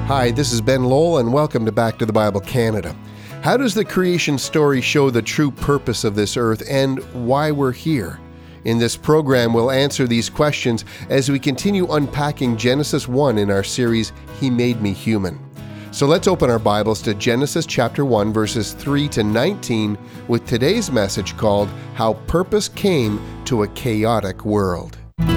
Hi, this is Ben Lowell, and welcome to Back to the Bible Canada. How does the creation story show the true purpose of this earth and why we're here? In this program, we'll answer these questions as we continue unpacking Genesis 1 in our series, He Made Me Human. So let's open our Bibles to Genesis chapter 1, verses 3 to 19, with today's message called, How Purpose Came to a Chaotic World.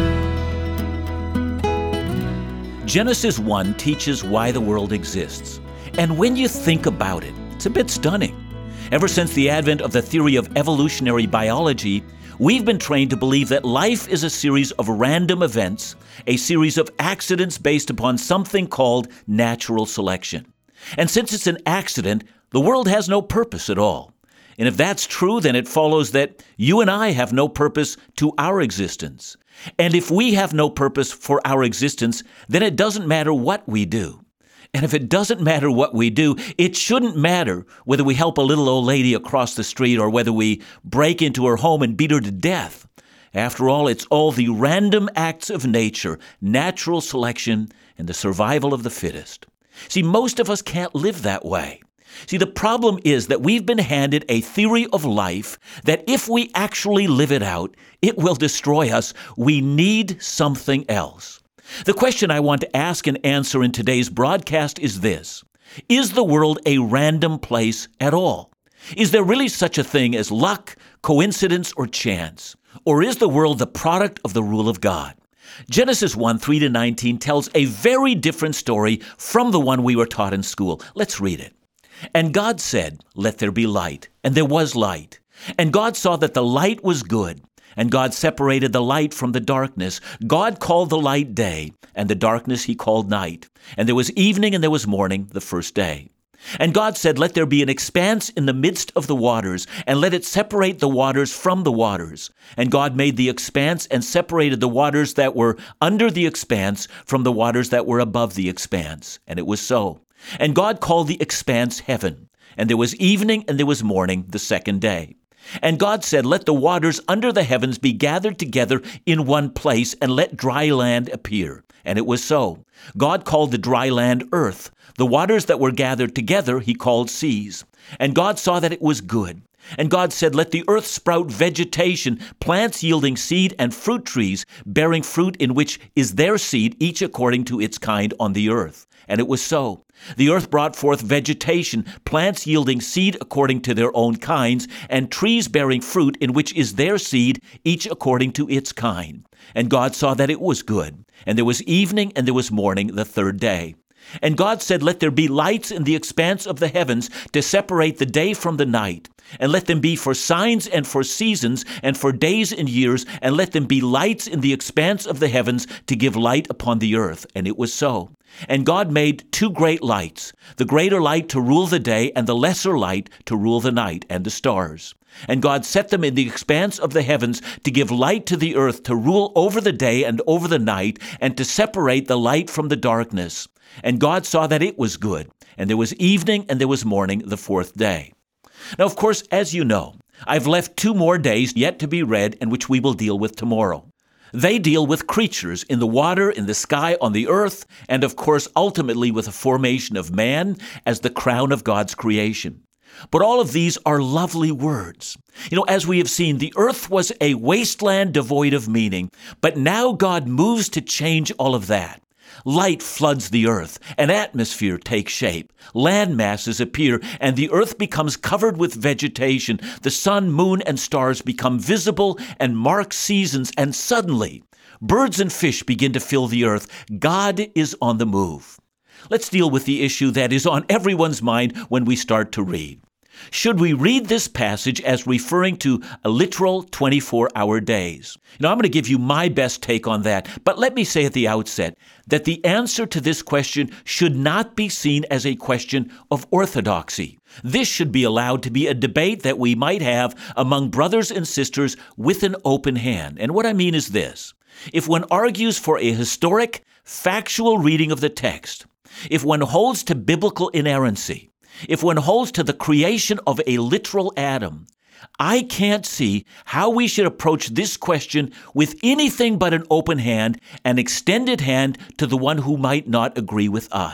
Genesis 1 teaches why the world exists. And when you think about it, it's a bit stunning. Ever since the advent of the theory of evolutionary biology, we've been trained to believe that life is a series of random events, a series of accidents based upon something called natural selection. And since it's an accident, the world has no purpose at all. And if that's true, then it follows that you and I have no purpose to our existence. And if we have no purpose for our existence, then it doesn't matter what we do. And if it doesn't matter what we do, it shouldn't matter whether we help a little old lady across the street or whether we break into her home and beat her to death. After all, it's all the random acts of nature, natural selection, and the survival of the fittest. See, most of us can't live that way. See, the problem is that we've been handed a theory of life that if we actually live it out, it will destroy us. We need something else. The question I want to ask and answer in today's broadcast is this: is the world a random place at all? Is there really such a thing as luck, coincidence, or chance? Or is the world the product of the rule of God? Genesis 1, 3 to 19 tells a very different story from the one we were taught in school. Let's read it. And God said, "Let there be light." And there was light. And God saw that the light was good. And God separated the light from the darkness. God called the light day, and the darkness he called night. And there was evening and there was morning the first day. And God said, "Let there be an expanse in the midst of the waters, and let it separate the waters from the waters." And God made the expanse and separated the waters that were under the expanse from the waters that were above the expanse. And it was so. And God called the expanse heaven. And there was evening and there was morning the second day. And God said, "Let the waters under the heavens be gathered together in one place, and let dry land appear." And it was so. God called the dry land earth. The waters that were gathered together he called seas. And God saw that it was good. And God said, "Let the earth sprout vegetation, plants yielding seed, and fruit trees, bearing fruit in which is their seed, each according to its kind on the earth." And it was so. The earth brought forth vegetation, plants yielding seed according to their own kinds, and trees bearing fruit in which is their seed, each according to its kind. And God saw that it was good. And there was evening and there was morning the third day. And God said, "Let there be lights in the expanse of the heavens to separate the day from the night. And let them be for signs and for seasons and for days and years. And let them be lights in the expanse of the heavens to give light upon the earth." And it was so. And God made two great lights, the greater light to rule the day and the lesser light to rule the night, and the stars. And God set them in the expanse of the heavens to give light to the earth, to rule over the day and over the night, and to separate the light from the darkness. And God saw that it was good. And there was evening and there was morning the fourth day. Now, of course, as you know, I've left 2 more days yet to be read, and which we will deal with tomorrow. They deal with creatures in the water, in the sky, on the earth, and of course, ultimately with the formation of man as the crown of God's creation. But all of these are lovely words. As we have seen, the earth was a wasteland devoid of meaning, but now God moves to change all of that. Light floods the earth, an atmosphere takes shape, land masses appear, and the earth becomes covered with vegetation. The sun, moon, and stars become visible and mark seasons, and suddenly, birds and fish begin to fill the earth. God is on the move. Let's deal with the issue that is on everyone's mind when we start to read. Should we read this passage as referring to a literal 24-hour days? I'm going to give you my best take on that, but let me say at the outset that the answer to this question should not be seen as a question of orthodoxy. This should be allowed to be a debate that we might have among brothers and sisters with an open hand. And what I mean is this: if one argues for a historic, factual reading of the text, if one holds to biblical inerrancy, if one holds to the creation of a literal Adam, I can't see how we should approach this question with anything but an open hand, an extended hand to the one who might not agree with us.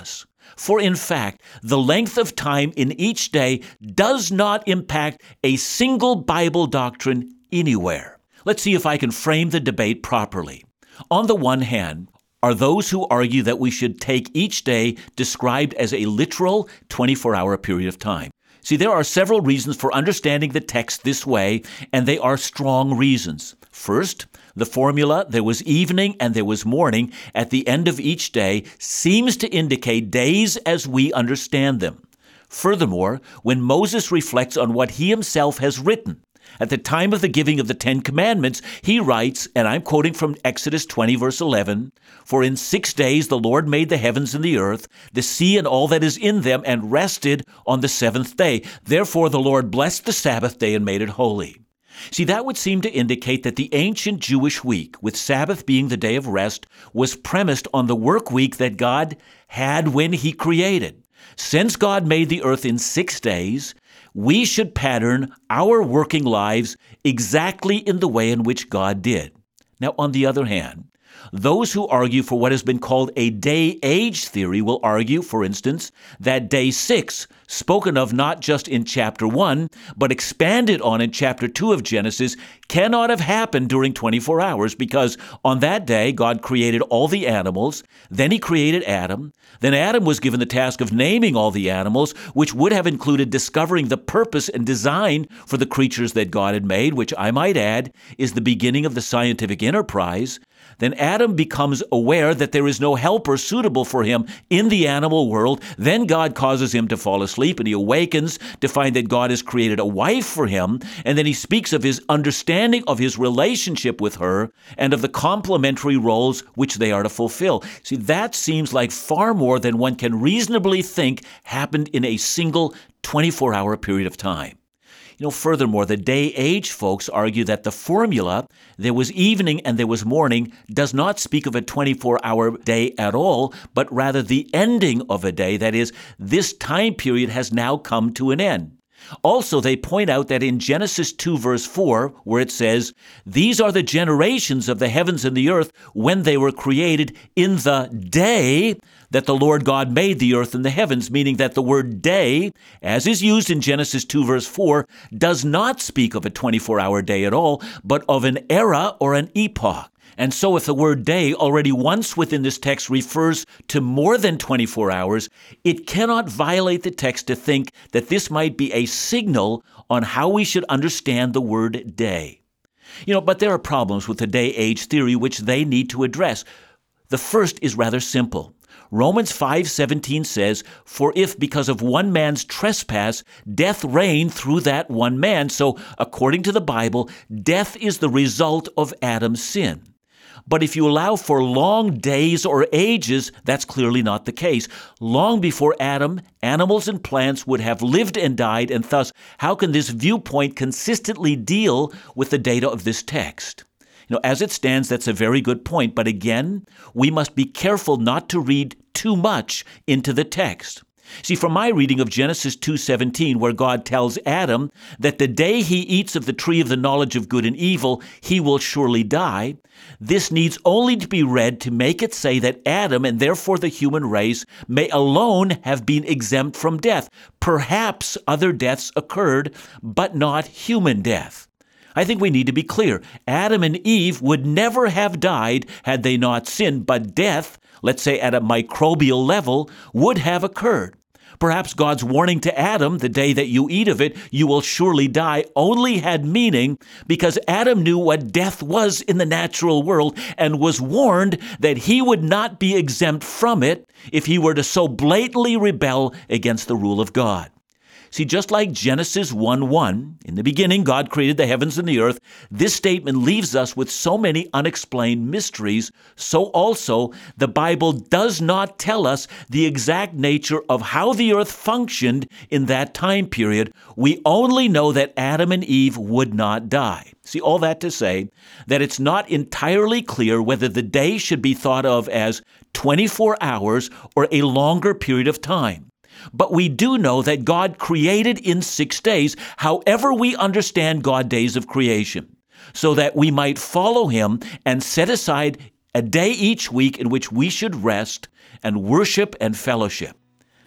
For in fact, the length of time in each day does not impact a single Bible doctrine anywhere. Let's see if I can frame the debate properly. On the one hand, are those who argue that we should take each day described as a literal 24-hour period of time. See, there are several reasons for understanding the text this way, and they are strong reasons. First, the formula, there was evening and there was morning, at the end of each day seems to indicate days as we understand them. Furthermore, when Moses reflects on what he himself has written, at the time of the giving of the Ten Commandments, he writes, and I'm quoting from Exodus 20, verse 11, "For in 6 days the Lord made the heavens and the earth, the sea and all that is in them, and rested on the seventh day. Therefore the Lord blessed the Sabbath day and made it holy." See, that would seem to indicate that the ancient Jewish week, with Sabbath being the day of rest, was premised on the work week that God had when he created. Since God made the earth in 6 days, we should pattern our working lives exactly in the way in which God did. Now, on the other hand, those who argue for what has been called a day-age theory will argue, for instance, that day 6, spoken of not just in chapter 1, but expanded on in chapter 2 of Genesis, cannot have happened during 24 hours because on that day God created all the animals, then he created Adam, then Adam was given the task of naming all the animals, which would have included discovering the purpose and design for the creatures that God had made, which I might add is the beginning of the scientific enterprise. Then Adam becomes aware that there is no helper suitable for him in the animal world. Then God causes him to fall asleep, and he awakens to find that God has created a wife for him. And then he speaks of his understanding of his relationship with her and of the complementary roles which they are to fulfill. See, that seems like far more than one can reasonably think happened in a single 24-hour period of time. Furthermore, the day-age folks argue that the formula, there was evening and there was morning, does not speak of a 24-hour day at all, but rather the ending of a day. That is, this time period has now come to an end. Also, they point out that in Genesis 2, verse 4, where it says, "These are the generations of the heavens and the earth when they were created in the day that the Lord God made the earth and the heavens," meaning that the word day, as is used in Genesis 2, verse 4, does not speak of a 24-hour day at all, but of an era or an epoch. And so if the word day already once within this text refers to more than 24 hours, it cannot violate the text to think that this might be a signal on how we should understand the word day. But there are problems with the day-age theory which they need to address. The first is rather simple. Romans 5:17 says, "For if because of one man's trespass, death reigned through that one man," so according to the Bible, death is the result of Adam's sin. But if you allow for long days or ages, that's clearly not the case. Long before Adam, animals and plants would have lived and died, and thus, how can this viewpoint consistently deal with the data of this text? As it stands, that's a very good point, but again, we must be careful not to read too much into the text. See, from my reading of Genesis 2:17, where God tells Adam that the day he eats of the tree of the knowledge of good and evil, he will surely die, this needs only to be read to make it say that Adam, and therefore the human race, may alone have been exempt from death. Perhaps other deaths occurred, but not human death. I think we need to be clear. Adam and Eve would never have died had they not sinned, but death, let's say at a microbial level, would have occurred. Perhaps God's warning to Adam, "The day that you eat of it, you will surely die," only had meaning because Adam knew what death was in the natural world and was warned that he would not be exempt from it if he were to so blatantly rebel against the rule of God. See, just like Genesis 1:1, in the beginning God created the heavens and the earth, this statement leaves us with so many unexplained mysteries, so also the Bible does not tell us the exact nature of how the earth functioned in that time period. We only know that Adam and Eve would not die. See, all that to say that it's not entirely clear whether the day should be thought of as 24 hours or a longer period of time. But we do know that God created in 6 days, however we understand God's days of creation, so that we might follow him and set aside a day each week in which we should rest and worship and fellowship.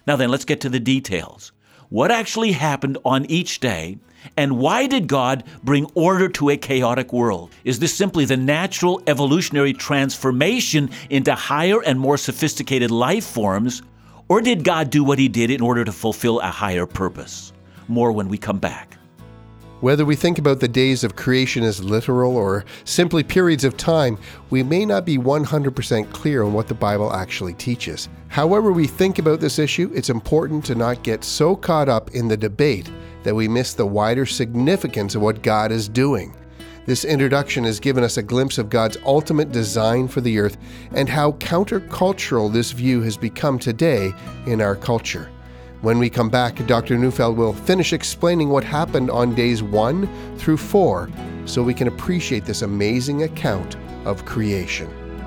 Now then, let's get to the details. What actually happened on each day, and why did God bring order to a chaotic world? Is this simply the natural evolutionary transformation into higher and more sophisticated life forms, or did God do what he did in order to fulfill a higher purpose? More when we come back. Whether we think about the days of creation as literal or simply periods of time, we may not be 100% clear on what the Bible actually teaches. However we think about this issue, it's important to not get so caught up in the debate that we miss the wider significance of what God is doing. This introduction has given us a glimpse of God's ultimate design for the earth and how countercultural this view has become today in our culture. When we come back, Dr. Neufeld will finish explaining what happened on days 1 through 4 so we can appreciate this amazing account of creation.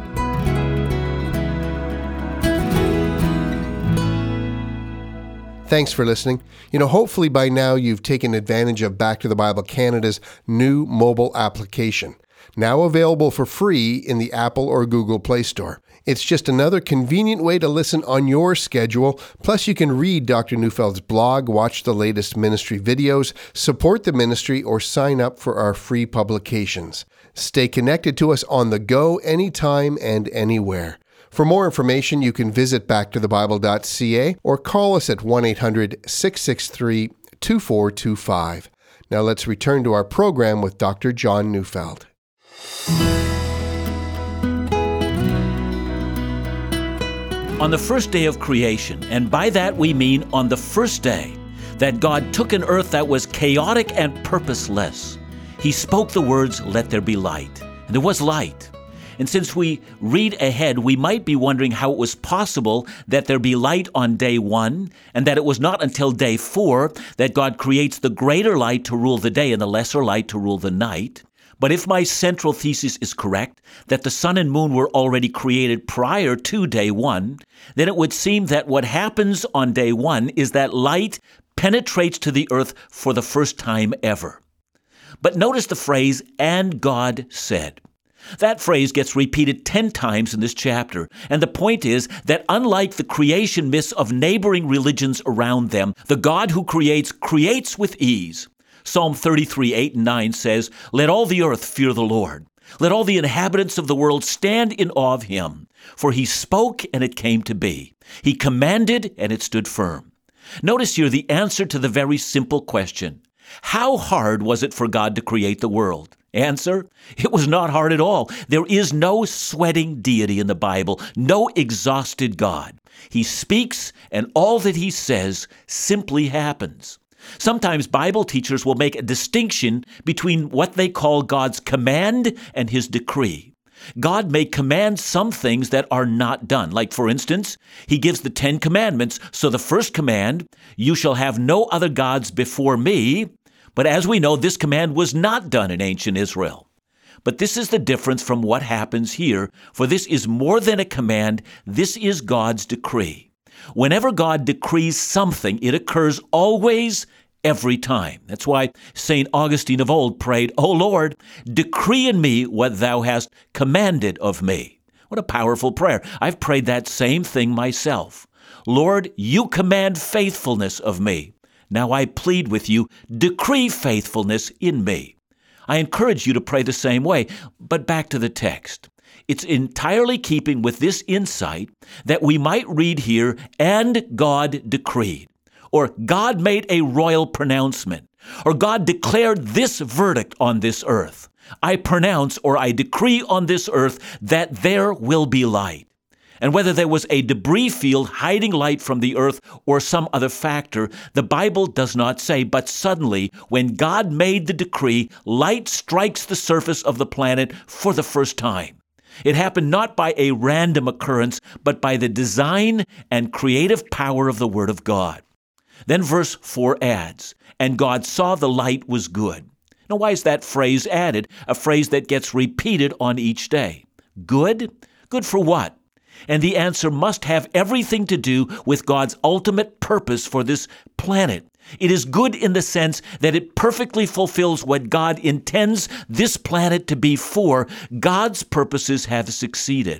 Thanks for listening. Hopefully by now you've taken advantage of Back to the Bible Canada's new mobile application, now available for free in the Apple or Google Play Store. It's just another convenient way to listen on your schedule. Plus, you can read Dr. Neufeld's blog, watch the latest ministry videos, support the ministry, or sign up for our free publications. Stay connected to us on the go anytime and anywhere. For more information, you can visit backtothebible.ca or call us at 1-800-663-2425. Now let's return to our program with Dr. John Neufeld. On the first day of creation, and by that we mean on the first day, that God took an earth that was chaotic and purposeless. He spoke the words, "Let there be light." And there was light. And since we read ahead, we might be wondering how it was possible that there be light on day 1, and that it was not until day 4 that God creates the greater light to rule the day and the lesser light to rule the night. But if my central thesis is correct, that the sun and moon were already created prior to day 1, then it would seem that what happens on day 1 is that light penetrates to the earth for the first time ever. But notice the phrase, "and God said." That phrase gets repeated 10 times in this chapter, and the point is that unlike the creation myths of neighboring religions around them, the God who creates with ease. Psalm 33:8-9 says, "Let all the earth fear the Lord. Let all the inhabitants of the world stand in awe of him. For he spoke, and it came to be. He commanded, and it stood firm." Notice here the answer to the very simple question. How hard was it for God to create the world? Answer, it was not hard at all. There is no sweating deity in the Bible, no exhausted God. He speaks, and all that he says simply happens. Sometimes Bible teachers will make a distinction between what they call God's command and his decree. God may command some things that are not done. Like, for instance, he gives the 10 commandments. So the first command, "You shall have no other gods before me." But as we know, this command was not done in ancient Israel. But this is the difference from what happens here, for this is more than a command. This is God's decree. Whenever God decrees something, it occurs always, every time. That's why St. Augustine of old prayed, "O Lord, decree in me what thou hast commanded of me." What a powerful prayer. I've prayed that same thing myself. Lord, you command faithfulness of me. Now I plead with you, decree faithfulness in me. I encourage you to pray the same way, but back to the text. It's entirely keeping with this insight that we might read here, "and God decreed," or "God made a royal pronouncement," or "God declared this verdict on this earth. I pronounce or I decree on this earth that there will be light." And whether there was a debris field hiding light from the earth or some other factor, the Bible does not say, but suddenly, when God made the decree, light strikes the surface of the planet for the first time. It happened not by a random occurrence, but by the design and creative power of the Word of God. Then verse 4 adds, "And God saw the light was good." Now, why is that phrase added? A phrase that gets repeated on each day. Good? Good for what? And the answer must have everything to do with God's ultimate purpose for this planet. It is good in the sense that it perfectly fulfills what God intends this planet to be for. God's purposes have succeeded.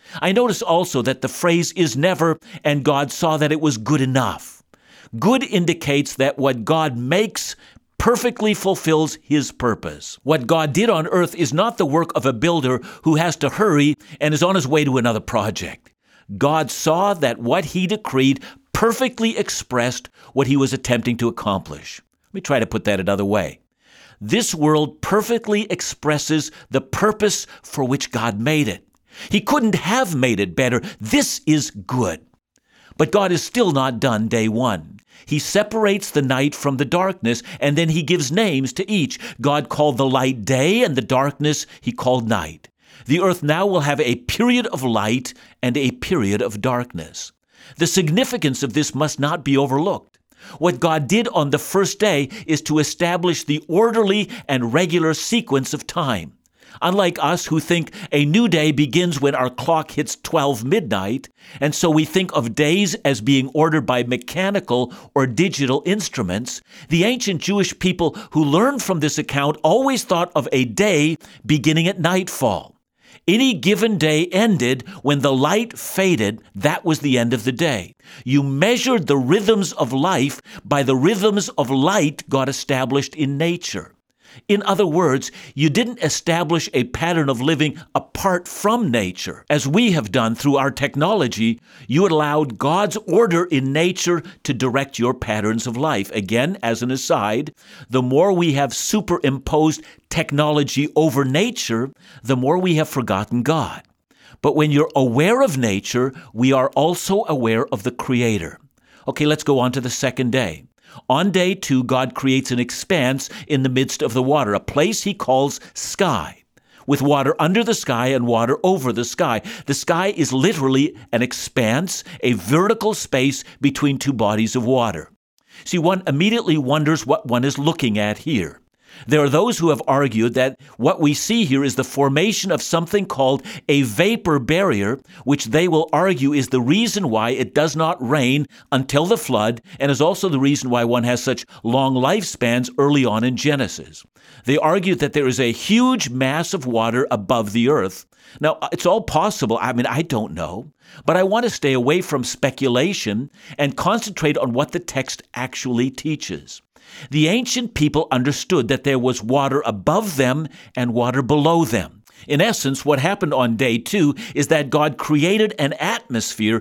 I notice also that the phrase is never, and God saw that it was good enough. Good indicates that what God makes perfectly fulfills his purpose. What God did on earth is not the work of a builder who has to hurry and is on his way to another project. God saw that what he decreed perfectly expressed what he was attempting to accomplish. Let me try to put that another way. This world perfectly expresses the purpose for which God made it. He couldn't have made it better. This is good. But God is still not done day one. He separates the night from the darkness, and then he gives names to each. God called the light day, and the darkness he called night. The earth now will have a period of light and a period of darkness. The significance of this must not be overlooked. What God did on the first day is to establish the orderly and regular sequence of time. Unlike us who think a new day begins when our clock hits 12 midnight, and so we think of days as being ordered by mechanical or digital instruments, the ancient Jewish people who learned from this account always thought of a day beginning at nightfall. Any given day ended when the light faded. That was the end of the day. You measured the rhythms of life by the rhythms of light God established in nature. In other words, you didn't establish a pattern of living apart from nature. As we have done through our technology, you allowed God's order in nature to direct your patterns of life. Again, as an aside, the more we have superimposed technology over nature, the more we have forgotten God. But when you're aware of nature, we are also aware of the Creator. Okay, let's go on to the second day. On day 2, God creates an expanse in the midst of the water, a place he calls sky, with water under the sky and water over the sky. The sky is literally an expanse, a vertical space between two bodies of water. See, one immediately wonders what one is looking at here. There are those who have argued that what we see here is the formation of something called a vapor barrier, which they will argue is the reason why it does not rain until the flood, and is also the reason why one has such long lifespans early on in Genesis. They argue that there is a huge mass of water above the earth. Now, it's all possible. I don't know. But I want to stay away from speculation and concentrate on what the text actually teaches. The ancient people understood that there was water above them and water below them. In essence, what happened on day 2 is that God created an atmosphere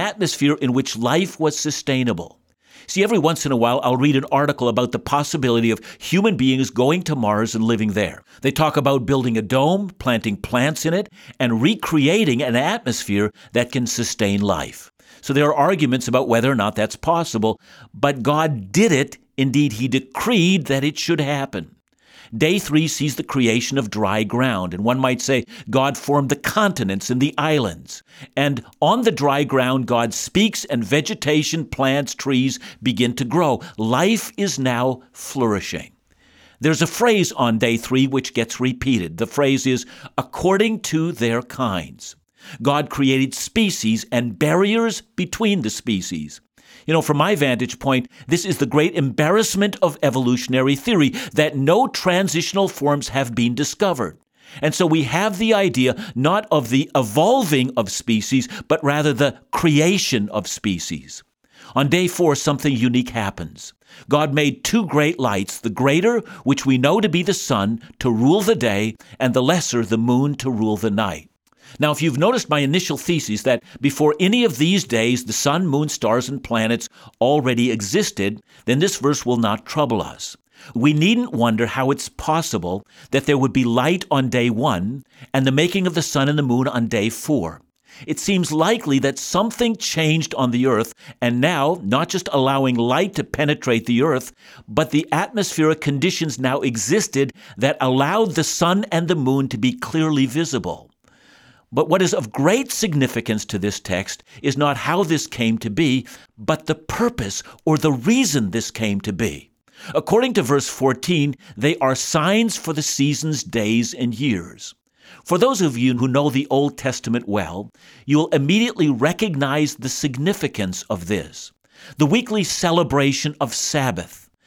in which life was sustainable. See, every once in a while, I'll read an article about the possibility of human beings going to Mars and living there. They talk about building a dome, planting plants in it, and recreating an atmosphere that can sustain life. So there are arguments about whether or not that's possible, but God did it. Indeed, he decreed that it should happen. Day 3 sees the creation of dry ground, and one might say God formed the continents and the islands. And on the dry ground, God speaks, and vegetation, plants, trees begin to grow. Life is now flourishing. There's a phrase on day 3 which gets repeated. The phrase is, according to their kinds. God created species and barriers between the species. From my vantage point, this is the great embarrassment of evolutionary theory, that no transitional forms have been discovered. And so we have the idea not of the evolving of species, but rather the creation of species. On day 4, something unique happens. God made 2 great lights, the greater, which we know to be the sun, to rule the day, and the lesser, the moon, to rule the night. Now, if you've noticed my initial thesis that before any of these days the sun, moon, stars, and planets already existed, then this verse will not trouble us. We needn't wonder how it's possible that there would be light on day 1 and the making of the sun and the moon on day 4. It seems likely that something changed on the earth, and now, not just allowing light to penetrate the earth, but the atmospheric conditions now existed that allowed the sun and the moon to be clearly visible. But what is of great significance to this text is not how this came to be, but the purpose or the reason this came to be. According to verse 14, they are signs for the seasons, days, and years. For those of you who know the Old Testament well, you will immediately recognize the significance of this. The weekly celebration of Sabbath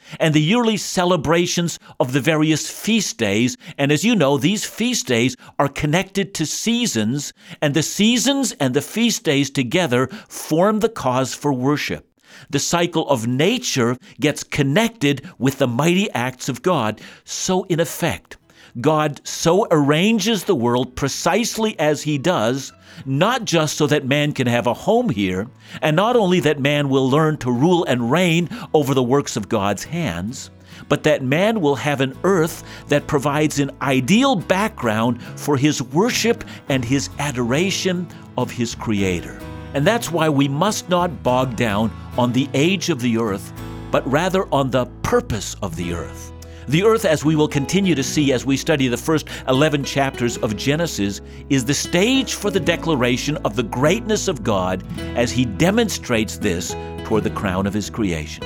and the yearly celebrations of the various feast days. And as you know, these feast days are connected to seasons, and the seasons and the feast days together form the cause for worship. The cycle of nature gets connected with the mighty acts of God. So in effect, God so arranges the world precisely as He does, not just so that man can have a home here, and not only that man will learn to rule and reign over the works of God's hands, but that man will have an earth that provides an ideal background for his worship and his adoration of his Creator. And that's why we must not bog down on the age of the earth, but rather on the purpose of the earth. The earth, as we will continue to see as we study the first 11 chapters of Genesis, is the stage for the declaration of the greatness of God as He demonstrates this toward the crown of His creation.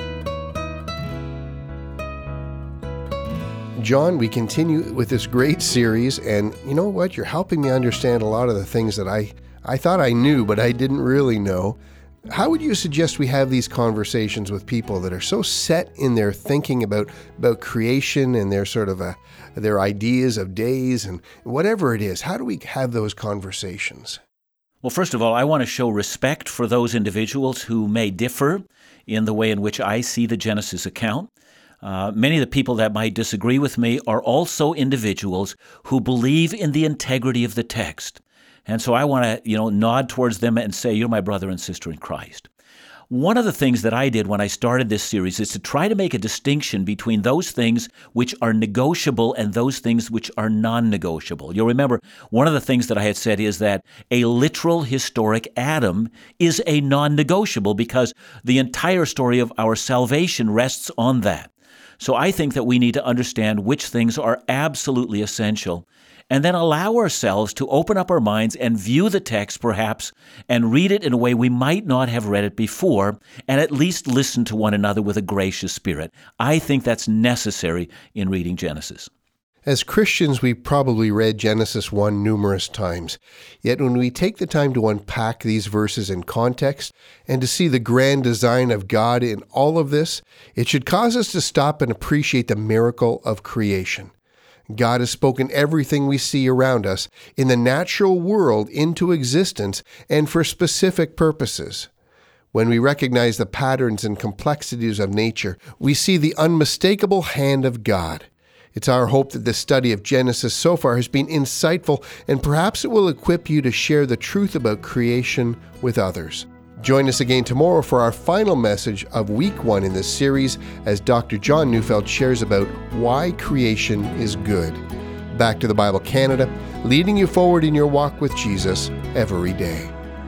John, we continue with this great series, and you know what? You're helping me understand a lot of the things that I thought I knew, but I didn't really know. How would you suggest we have these conversations with people that are so set in their thinking about creation and their sort of their ideas of days and whatever it is? How do we have those conversations? Well, first of all, I want to show respect for those individuals who may differ in the way in which I see the Genesis account. Many of the people that might disagree with me are also individuals who believe in the integrity of the text. And so I want to, nod towards them and say, you're my brother and sister in Christ. One of the things that I did when I started this series is to try to make a distinction between those things which are negotiable and those things which are non-negotiable. You'll remember one of the things that I had said is that a literal historic Adam is a non-negotiable because the entire story of our salvation rests on that. So I think that we need to understand which things are absolutely essential, and then allow ourselves to open up our minds and view the text perhaps and read it in a way we might not have read it before, and at least listen to one another with a gracious spirit. I think that's necessary in reading Genesis. As Christians, we've probably read Genesis 1 numerous times. Yet when we take the time to unpack these verses in context and to see the grand design of God in all of this, it should cause us to stop and appreciate the miracle of creation. God has spoken everything we see around us in the natural world into existence and for specific purposes. When we recognize the patterns and complexities of nature, we see the unmistakable hand of God. It's our hope that this study of Genesis so far has been insightful, and perhaps it will equip you to share the truth about creation with others. Join us again tomorrow for our final message of week 1 in this series as Dr. John Neufeld shares about why creation is good. Back to the Bible Canada, leading you forward in your walk with Jesus every day.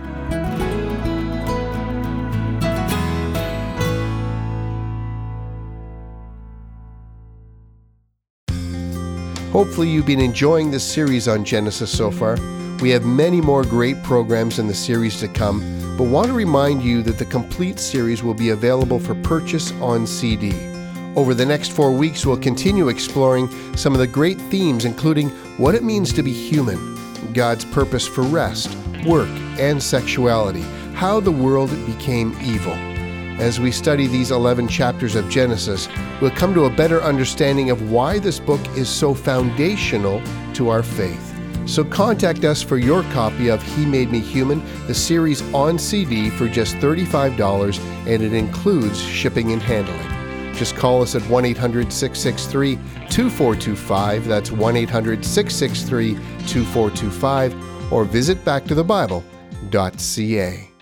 Hopefully you've been enjoying this series on Genesis so far. We have many more great programs in the series to come, but want to remind you that the complete series will be available for purchase on CD. Over the next 4 weeks, we'll continue exploring some of the great themes, including what it means to be human, God's purpose for rest, work, and sexuality, how the world became evil. As we study these 11 chapters of Genesis, we'll come to a better understanding of why this book is so foundational to our faith. So contact us for your copy of He Made Me Human, the series on CD for just $35, and it includes shipping and handling. Just call us at 1-800-663-2425. That's 1-800-663-2425, or visit backtothebible.ca.